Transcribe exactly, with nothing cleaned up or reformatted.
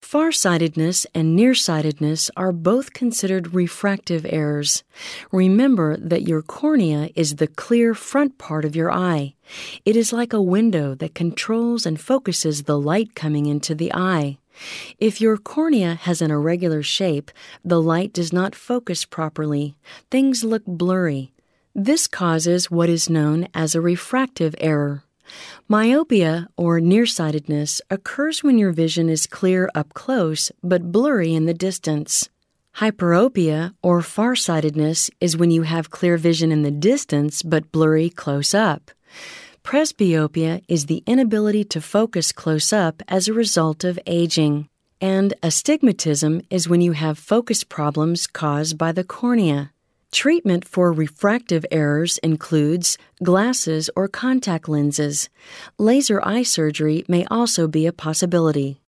Farsightedness and nearsightedness are both considered refractive errors. Remember that your cornea is the clear front part of your eye. It is like a window that controls and focuses the light coming into the eye. If your cornea has an irregular shape, the light does not focus properly. Things look blurry. This causes what is known as a refractive error. Myopia, or nearsightedness, occurs when your vision is clear up close but blurry in the distance. Hyperopia, or farsightedness, is when you have clear vision in the distance but blurry close up. Presbyopia is the inability to focus close up as a result of aging. And astigmatism is when you have focus problems caused by the cornea. Treatment for refractive errors includes glasses or contact lenses. Laser eye surgery may also be a possibility.